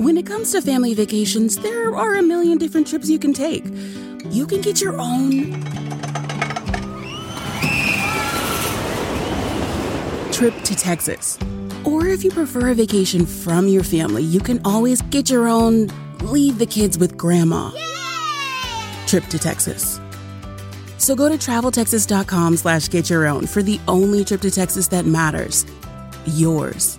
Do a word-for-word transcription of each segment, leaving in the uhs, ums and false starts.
When it comes to family vacations, there are a million different trips you can take. You can get your own trip to Texas. Or if you prefer a vacation from your family, you can always get your own leave the kids with grandma trip to Texas. So go to traveltexas.com slash get your own for the only trip to Texas that matters. Yours.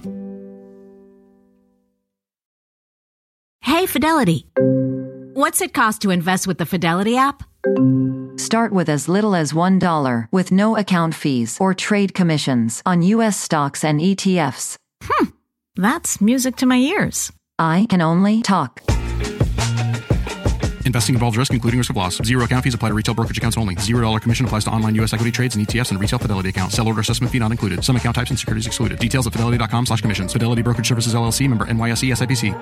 Hey, Fidelity. What's it cost to invest with the Fidelity app? Start with as little as one dollar with no account fees or trade commissions on U S stocks and E T Fs. Hmm, that's music to my ears. I can only talk. Investing involves risk, including risk of loss. Zero account fees apply to retail brokerage accounts only. Zero dollar commission applies to online U S equity trades and E T Fs and retail Fidelity accounts. Sell order assessment fee not included. Some account types and securities excluded. Details at fidelity.com slash commissions. Fidelity Brokerage Services, L L C, member N Y S E, S I P C.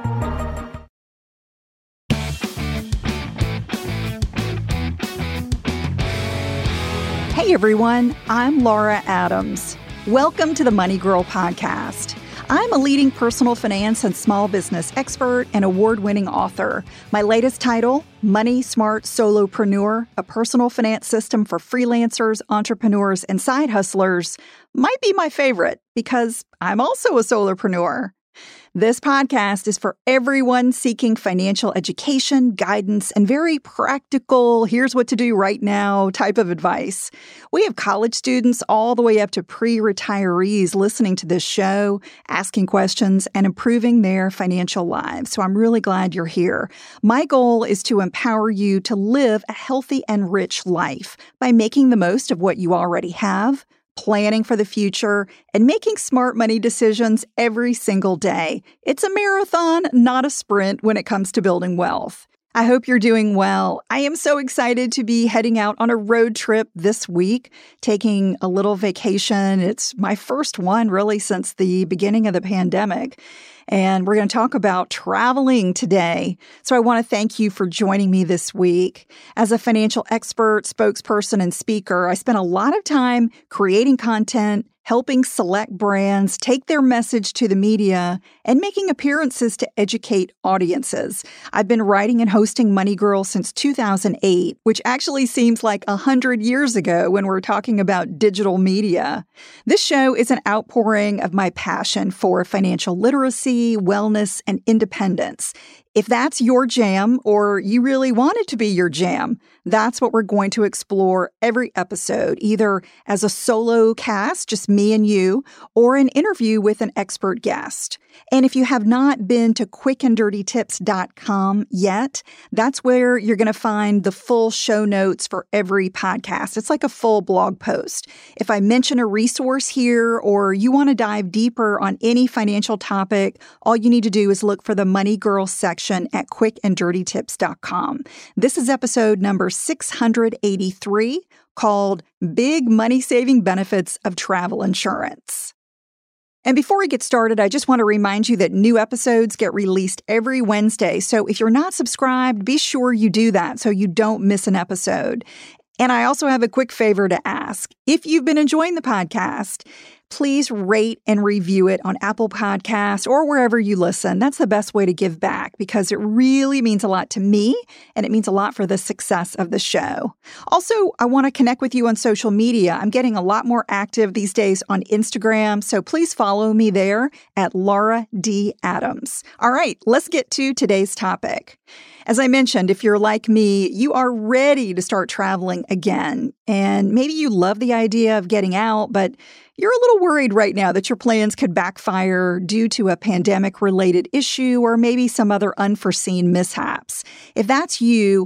Hey everyone, I'm Laura Adams. Welcome to the Money Girl Podcast. I'm a leading personal finance and small business expert and award-winning author. My latest title, Money Smart Solopreneur, a personal finance system for freelancers, entrepreneurs, and side hustlers, might be my favorite because I'm also a solopreneur. This podcast is for everyone seeking financial education, guidance, and very practical, here's what to do right now type of advice. We have college students all the way up to pre-retirees listening to this show, asking questions, and improving their financial lives. So I'm really glad you're here. My goal is to empower you to live a healthy and rich life by making the most of what you already have, planning for the future, and making smart money decisions every single day. It's a marathon, not a sprint when it comes to building wealth. I hope you're doing well. I am so excited to be heading out on a road trip this week, taking a little vacation. It's my first one really since the beginning of the pandemic. And we're going to talk about traveling today. So I want to thank you for joining me this week. As a financial expert, spokesperson, and speaker, I spent a lot of time creating content, helping select brands take their message to the media, and making appearances to educate audiences. I've been writing and hosting Money Girl since two thousand eight, which actually seems like one hundred years ago when we're talking about digital media. This show is an outpouring of my passion for financial literacy, wellness, and independence. If that's your jam, or you really want it to be your jam, that's what we're going to explore every episode, either as a solo cast, just me and you, or an interview with an expert guest. And if you have not been to quick and dirty tips dot com yet, that's where you're going to find the full show notes for every podcast. It's like a full blog post. If I mention a resource here or you want to dive deeper on any financial topic, all you need to do is look for the Money Girl section at quick and dirty tips dot com. This is episode number six hundred eighty-three, called Big Money Saving Benefits of Travel Insurance. And before we get started, I just want to remind you that new episodes get released every Wednesday. So if you're not subscribed, be sure you do that so you don't miss an episode. And I also have a quick favor to ask. If you've been enjoying the podcast, please rate and review it on Apple Podcasts or wherever you listen. That's the best way to give back because it really means a lot to me and it means a lot for the success of the show. Also, I want to connect with you on social media. I'm getting a lot more active these days on Instagram, so please follow me there at Laura D. Adams. All right, let's get to today's topic. As I mentioned, if you're like me, you are ready to start traveling again. And maybe you love the idea of getting out, but you're a little worried right now that your plans could backfire due to a pandemic-related issue or maybe some other unforeseen mishaps. If that's you,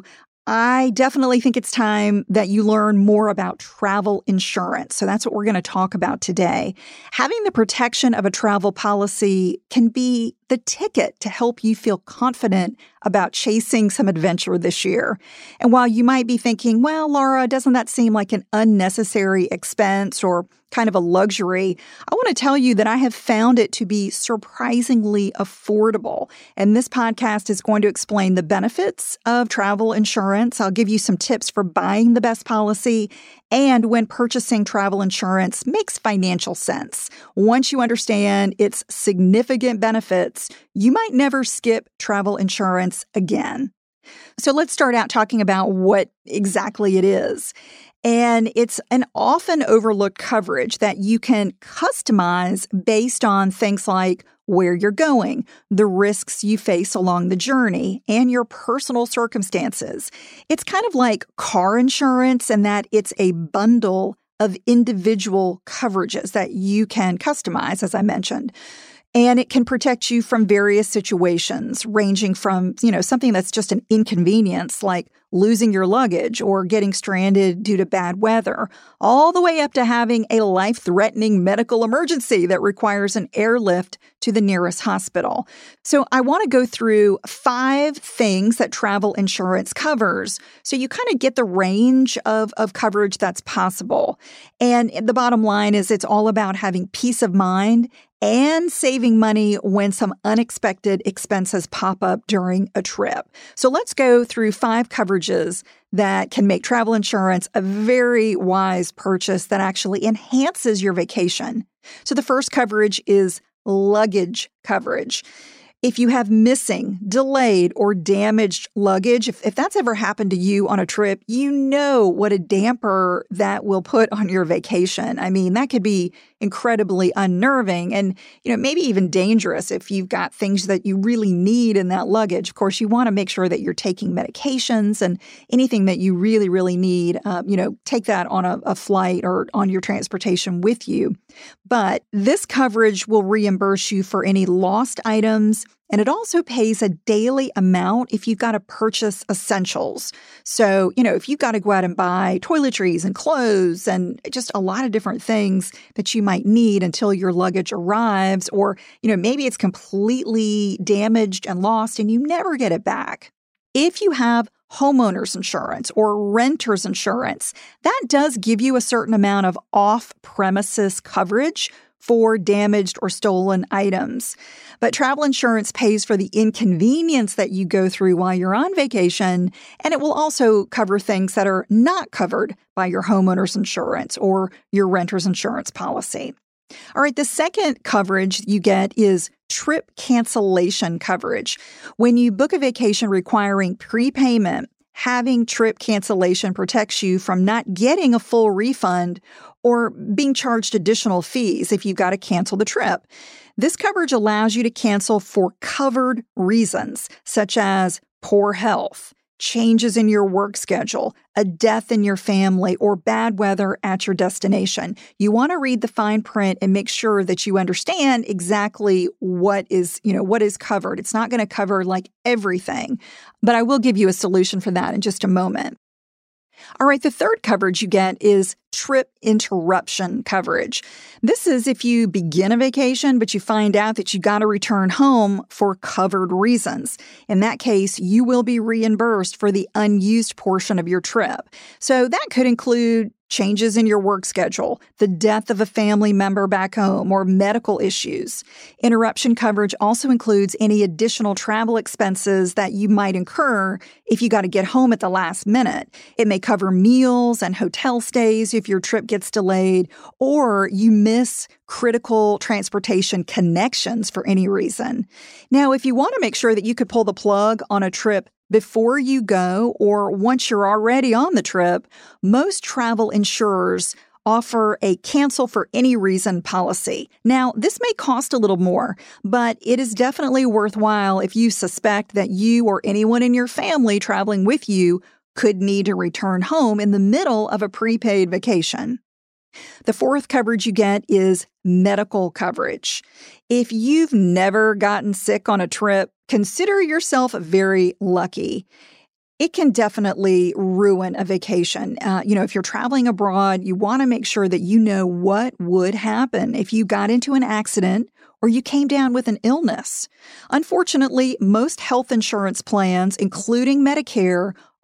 I definitely think it's time that you learn more about travel insurance. So that's what we're going to talk about today. Having the protection of a travel policy can be the ticket to help you feel confident about chasing some adventure this year. And while you might be thinking, well, Laura, doesn't that seem like an unnecessary expense or kind of a luxury, I want to tell you that I have found it to be surprisingly affordable. And this podcast is going to explain the benefits of travel insurance. I'll give you some tips for buying the best policy and when purchasing travel insurance makes financial sense. Once you understand its significant benefits, you might never skip travel insurance again. So let's start out talking about what exactly it is. And it's an often overlooked coverage that you can customize based on things like where you're going, the risks you face along the journey, and your personal circumstances. It's kind of like car insurance in that it's a bundle of individual coverages that you can customize, as I mentioned. And it can protect you from various situations, ranging from, you know, something that's just an inconvenience, like losing your luggage or getting stranded due to bad weather, all the way up to having a life-threatening medical emergency that requires an airlift to the nearest hospital. So I want to go through five things that travel insurance covers, so you kind of get the range of, of coverage that's possible. And the bottom line is it's all about having peace of mind and saving money when some unexpected expenses pop up during a trip. So let's go through five coverages that can make travel insurance a very wise purchase that actually enhances your vacation. So the first coverage is luggage coverage. If you have missing, delayed, or damaged luggage, if, if that's ever happened to you on a trip, you know what a damper that will put on your vacation. I mean, that could be incredibly unnerving and, you know, maybe even dangerous if you've got things that you really need in that luggage. Of course, you want to make sure that you're taking medications and anything that you really, really need, uh, you know, take that on a, a flight or on your transportation with you. But this coverage will reimburse you for any lost items, and it also pays a daily amount if you've got to purchase essentials. So, you know, if you've got to go out and buy toiletries and clothes and just a lot of different things that you might need until your luggage arrives, or, you know, maybe it's completely damaged and lost and you never get it back. If you have homeowners insurance or renter's insurance, that does give you a certain amount of off-premises coverage for damaged or stolen items. But travel insurance pays for the inconvenience that you go through while you're on vacation, and it will also cover things that are not covered by your homeowner's insurance or your renter's insurance policy. All right, the second coverage you get is trip cancellation coverage. When you book a vacation requiring prepayment, having trip cancellation protects you from not getting a full refund or being charged additional fees if you've got to cancel the trip. This coverage allows you to cancel for covered reasons, such as poor health, changes in your work schedule, a death in your family, or bad weather at your destination. You want to read the fine print and make sure that you understand exactly what is, you know, what is covered. It's not going to cover like everything, but I will give you a solution for that in just a moment. All right, the third coverage you get is trip interruption coverage. This is if you begin a vacation, but you find out that you got to return home for covered reasons. In that case, you will be reimbursed for the unused portion of your trip. So that could include changes in your work schedule, the death of a family member back home, or medical issues. Interruption coverage also includes any additional travel expenses that you might incur if you got to get home at the last minute. It may cover meals and hotel stays if your trip gets delayed, or you miss critical transportation connections for any reason. Now, if you want to make sure that you could pull the plug on a trip before you go or once you're already on the trip, most travel insurers offer a cancel for any reason policy. Now, this may cost a little more, but it is definitely worthwhile if you suspect that you or anyone in your family traveling with you could need to return home in the middle of a prepaid vacation. The fourth coverage you get is medical coverage. If you've never gotten sick on a trip, consider yourself very lucky. It can definitely ruin a vacation. Uh, you know, if you're traveling abroad, you want to make sure that you know what would happen if you got into an accident or you came down with an illness. Unfortunately, most health insurance plans, including Medicare,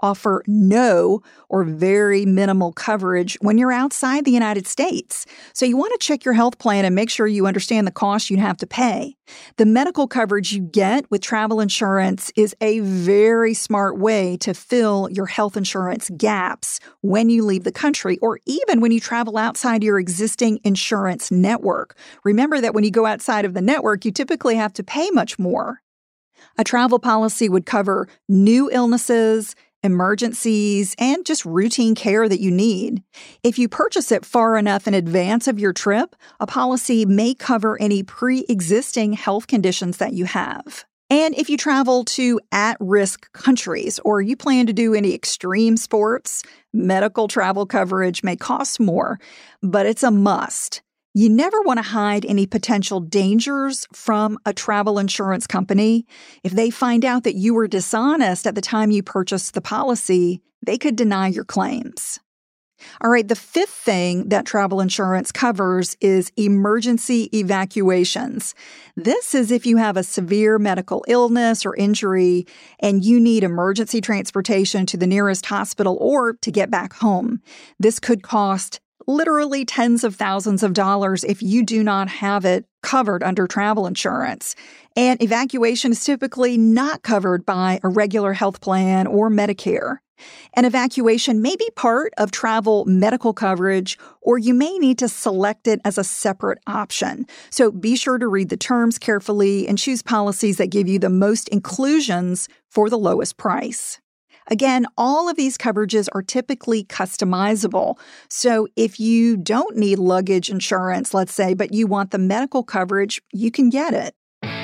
offer no or very minimal coverage when you're outside the United States. So you want to check your health plan and make sure you understand the cost you'd have to pay. The medical coverage you get with travel insurance is a very smart way to fill your health insurance gaps when you leave the country or even when you travel outside your existing insurance network. Remember that when you go outside of the network, you typically have to pay much more. A travel policy would cover new illnesses, emergencies, and just routine care that you need. If you purchase it far enough in advance of your trip, a policy may cover any pre-existing health conditions that you have. And if you travel to at-risk countries or you plan to do any extreme sports, medical travel coverage may cost more, but it's a must. You never want to hide any potential dangers from a travel insurance company. If they find out that you were dishonest at the time you purchased the policy, they could deny your claims. All right, the fifth thing that travel insurance covers is emergency evacuations. This is if you have a severe medical illness or injury and you need emergency transportation to the nearest hospital or to get back home. This could cost literally tens of thousands of dollars if you do not have it covered under travel insurance. And evacuation is typically not covered by a regular health plan or Medicare. An evacuation may be part of travel medical coverage, or you may need to select it as a separate option. So be sure to read the terms carefully and choose policies that give you the most inclusions for the lowest price. Again, all of these coverages are typically customizable. So if you don't need luggage insurance, let's say, but you want the medical coverage, you can get it.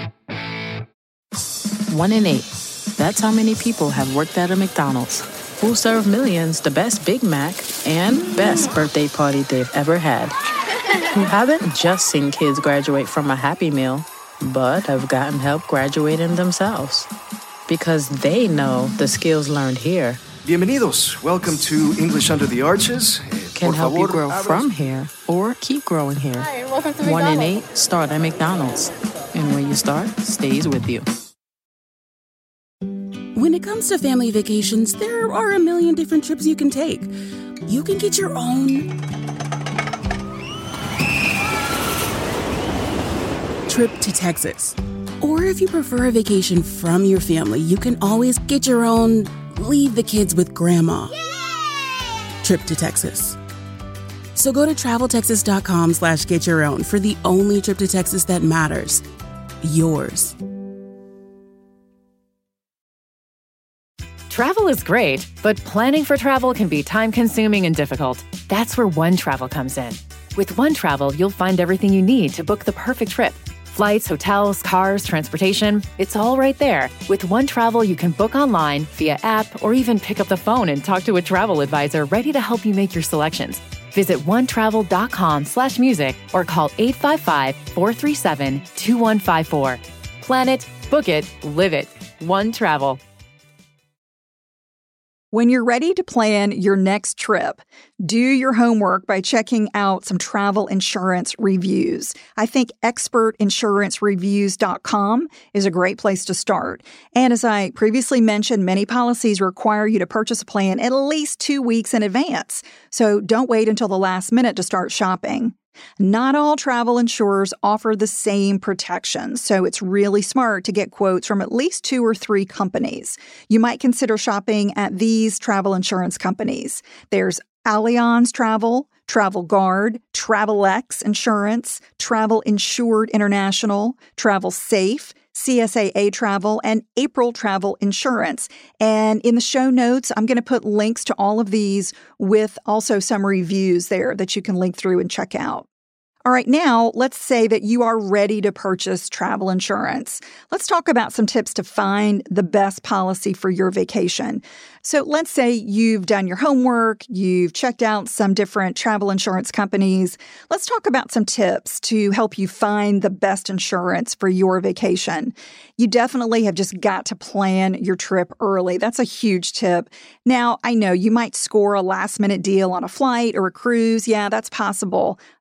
One in eight. That's how many people have worked at a McDonald's, who serve millions the best Big Mac and best birthday party they've ever had. Who haven't just seen kids graduate from a Happy Meal, but have gotten help graduating themselves. Because they know the skills learned here Bienvenidos. Welcome to English Under the Arches. Can Por help favor, you grow abra- from here or keep growing here. Hi, and welcome to One in McDonald's. eight start at McDonald's. And where you start stays with you. When it comes to family vacations, there are a million different trips you can take. You can get your own trip to Texas. Or if you prefer a vacation from your family, you can always get your own leave the kids with grandma trip to Texas. So go to traveltexas.com slash get your own for the only trip to Texas that matters. Yours. Travel is great, but planning for travel can be time-consuming and difficult. That's where OneTravel comes in. With OneTravel, you'll find everything you need to book the perfect trip. Flights, hotels, cars, transportation, it's all right there. With OneTravel, you can book online, via app, or even pick up the phone and talk to a travel advisor ready to help you make your selections. Visit onetravel.com slash music or call eight five five, four three seven, two one five four. Plan it, book it, live it. OneTravel. When you're ready to plan your next trip, do your homework by checking out some travel insurance reviews. I think expert insurance reviews dot com is a great place to start. And as I previously mentioned, many policies require you to purchase a plan at least two weeks in advance. So don't wait until the last minute to start shopping. Not all travel insurers offer the same protections, so it's really smart to get quotes from at least two or three companies. You might consider shopping at these travel insurance companies. There's Allianz Travel, Travel Guard, TravelX Insurance, Travel Insured International, Travel Safe, C S A A Travel, and April Travel Insurance. And in the show notes, I'm going to put links to all of these with also some reviews there that you can link through and check out. All right, now let's say that you are ready to purchase travel insurance. Let's talk about some tips to find the best policy for your vacation. So let's say you've done your homework, you've checked out some different travel insurance companies. Let's talk about some tips to help you find the best insurance for your vacation. You definitely have just got to plan your trip early. That's a huge tip. Now, I know you might score a last-minute deal on a flight or a cruise. Yeah, that's possible.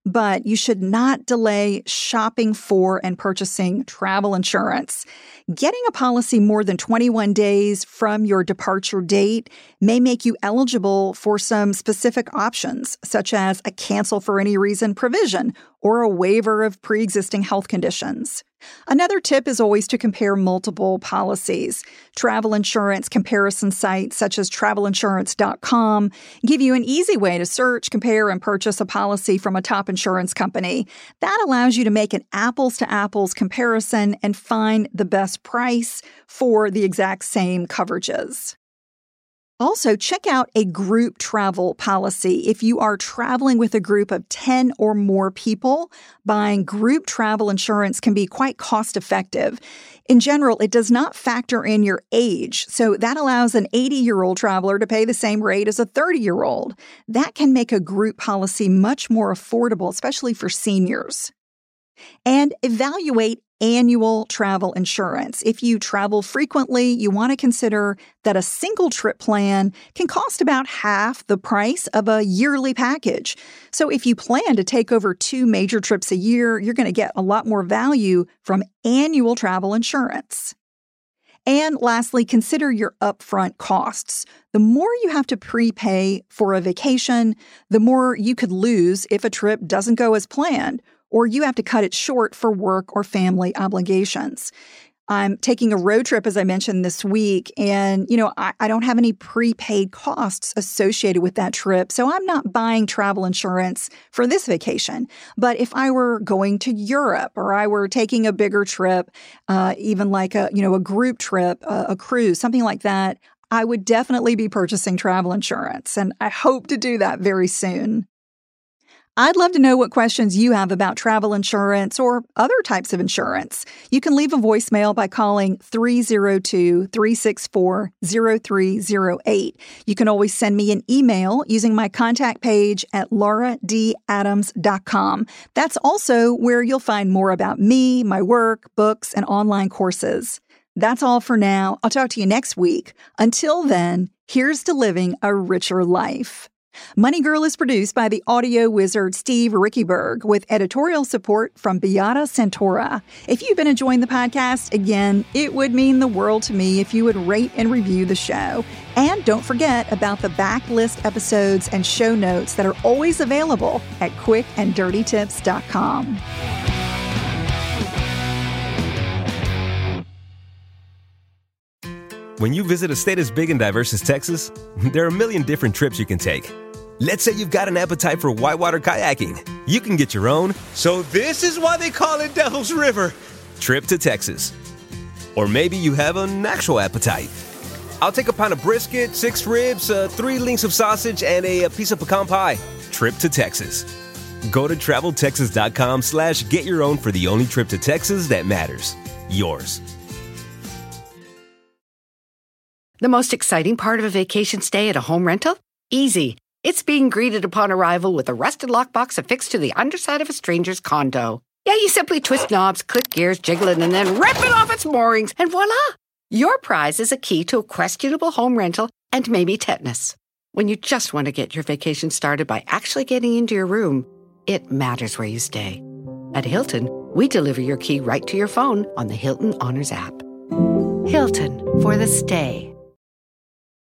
but you should not delay shopping for and purchasing travel insurance. Getting a policy more than twenty-one days from your departure date may make you eligible for some specific options, such as a cancel for any reason provision or a waiver of pre-existing health conditions. Another tip is always to compare multiple policies. Travel insurance comparison sites such as travel insurance dot com give you an easy way to search, compare, and purchase a policy from a top insurance company. That allows you to make an apples-to-apples comparison and find the best price for the exact same coverages. Also, check out a group travel policy. If you are traveling with a group of ten or more people, buying group travel insurance can be quite cost-effective. In general, it does not factor in your age, so that allows an eighty-year-old traveler to pay the same rate as a thirty-year-old. That can make a group policy much more affordable, especially for seniors. And evaluate annual travel insurance. If you travel frequently, you want to consider that a single trip plan can cost about half the price of a yearly package. So if you plan to take over two major trips a year, you're going to get a lot more value from annual travel insurance. And lastly, consider your upfront costs. The more you have to prepay for a vacation, the more you could lose if a trip doesn't go as planned, or you have to cut it short for work or family obligations. I'm taking a road trip, as I mentioned, this week, and, you know, I, I don't have any prepaid costs associated with that trip, so I'm not buying travel insurance for this vacation. But if I were going to Europe or I were taking a bigger trip, uh, even like a, you know, a group trip, a, a cruise, something like that, I would definitely be purchasing travel insurance, and I hope to do that very soon. I'd love to know what questions you have about travel insurance or other types of insurance. You can leave a voicemail by calling three oh two, three six four, oh three oh eight. You can always send me an email using my contact page at laura d adams dot com. That's also where you'll find more about me, my work, books, and online courses. That's all for now. I'll talk to you next week. Until then, here's to living a richer life. Money Girl is produced by the audio wizard Steve Rickyberg with editorial support from Beata Santora. If you've been enjoying the podcast, again, it would mean the world to me if you would rate and review the show. And don't forget about the backlist episodes and show notes that are always available at quick and dirty tips dot com. When you visit a state as big and diverse as Texas, there are a million different trips you can take. Let's say you've got an appetite for whitewater kayaking. You can get your own. So this is why they call it Devil's River. Trip to Texas. Or maybe you have an actual appetite. I'll take a pound of brisket, six ribs, uh, three links of sausage, and a, a piece of pecan pie. Trip to Texas. Go to travel texas dot com slash get your own for the only trip to Texas that matters. Yours. The most exciting part of a vacation stay at a home rental? Easy. It's being greeted upon arrival with a rusted lockbox affixed to the underside of a stranger's condo. Yeah, you simply twist knobs, click gears, jiggle it, and then rip it off its moorings, and voila! Your prize is a key to a questionable home rental and maybe tetanus. When you just want to get your vacation started by actually getting into your room, it matters where you stay. At Hilton, we deliver your key right to your phone on the Hilton Honors app. Hilton for the stay.